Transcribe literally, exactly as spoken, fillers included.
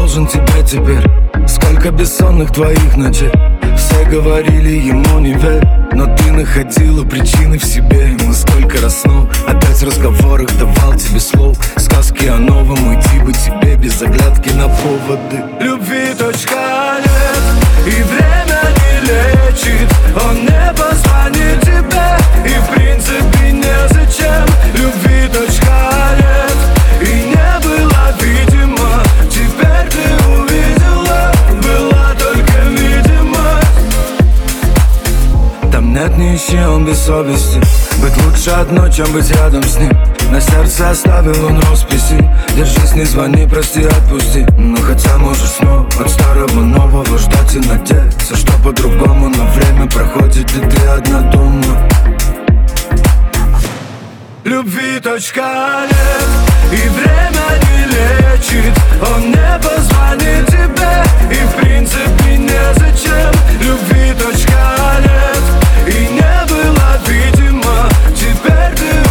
должен тебе теперь. Сколько бессонных твоих ночей. Все говорили, ему не верь, но ты находила причины в себе. И мы сколько раз снова опять в разговорах давал тебе слов. Сказки о новом, уйти бы тебе без оглядки на поводы. Любви точка нет, и время не лечит. Он не позвонит тебе, и в принципе незачем. Любви точка нет, и не было видимо. Теперь ты увидела, была только видимость. Там нет нищи, он без совести. Быть лучше одной, чем быть рядом с ним. На сердце оставил он росписи. Держись, не звони, прости, отпусти. Но хотя можешь снова от старого нового ждать и надеяться, что по-другому. Но время проходит, и ты одна дома. Любви точка нет, и время не лечит. Он не позвонит тебе, и в принципе незачем. Любви точка нет, и не было видимо. Теперь ты